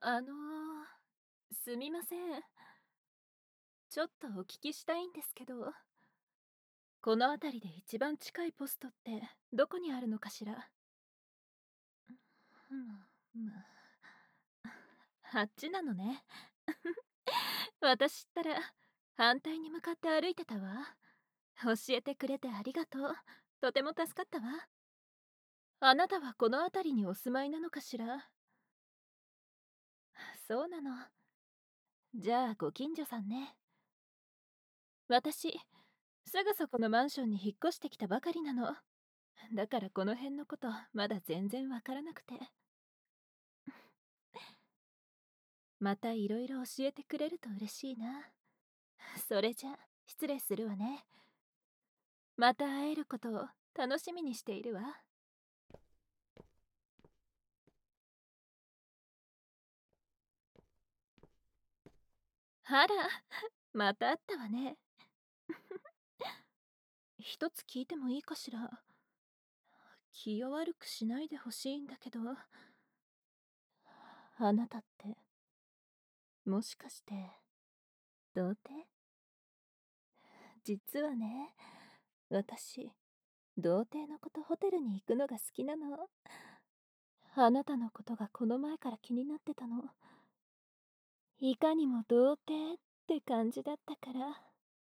すみません。ちょっとお聞きしたいんですけど、この辺りで一番近いポストってどこにあるのかしら？あっちなのね。私ったら反対に向かって歩いてたわ。教えてくれてありがとう。とても助かったわ。あなたはこの辺りにお住まいなのかしら？そうなの。じゃあご近所さんね。私、すぐそこのマンションに引っ越してきたばかりなの。だからこの辺のことまだ全然わからなくて。またいろいろ教えてくれると嬉しいな。それじゃ失礼するわね。また会えることを楽しみにしているわ。あら、また会ったわね。一つ聞いてもいいかしら？気を悪くしないでほしいんだけど、あなたってもしかして童貞？実はね、私童貞の子とホテルに行くのが好きなの。あなたのことがこの前から気になってたの。いかにも童貞って感じだったから。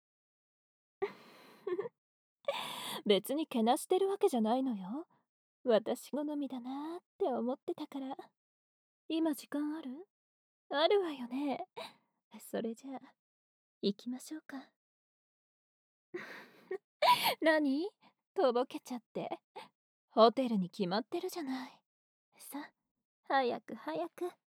別にけなしてるわけじゃないのよ。私好みだなーって思ってたから。今時間ある？あるわよね。それじゃあ行きましょうか。何？とぼけちゃって。ホテルに決まってるじゃない。さ、早く早く。